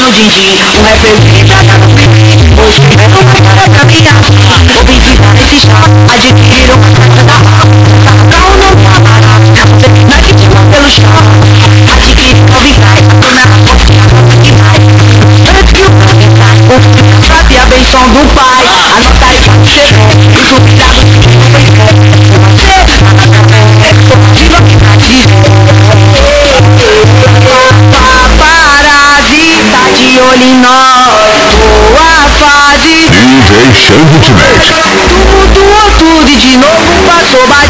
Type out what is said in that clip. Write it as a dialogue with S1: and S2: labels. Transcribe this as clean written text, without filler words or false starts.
S1: no din-din. O refrigerante tá no pim. Hoje é uma para caminhar. Vou pedir pra esse chá. Adquirir uma carta da barra. Carro não tá barato. Você tem que te mandar pelo chão. Adquirir novidade. Dona Raposa que agora que vai. Antes que o plano sai. O filho sabe a benção do pai. Anota aí pra você ver. E duvidado que não tem fé. Você, a novidade paparazzi tá de olho em nós. Boa fase.
S2: DJ Xande Ultimate.
S1: Tudo e de novo passou.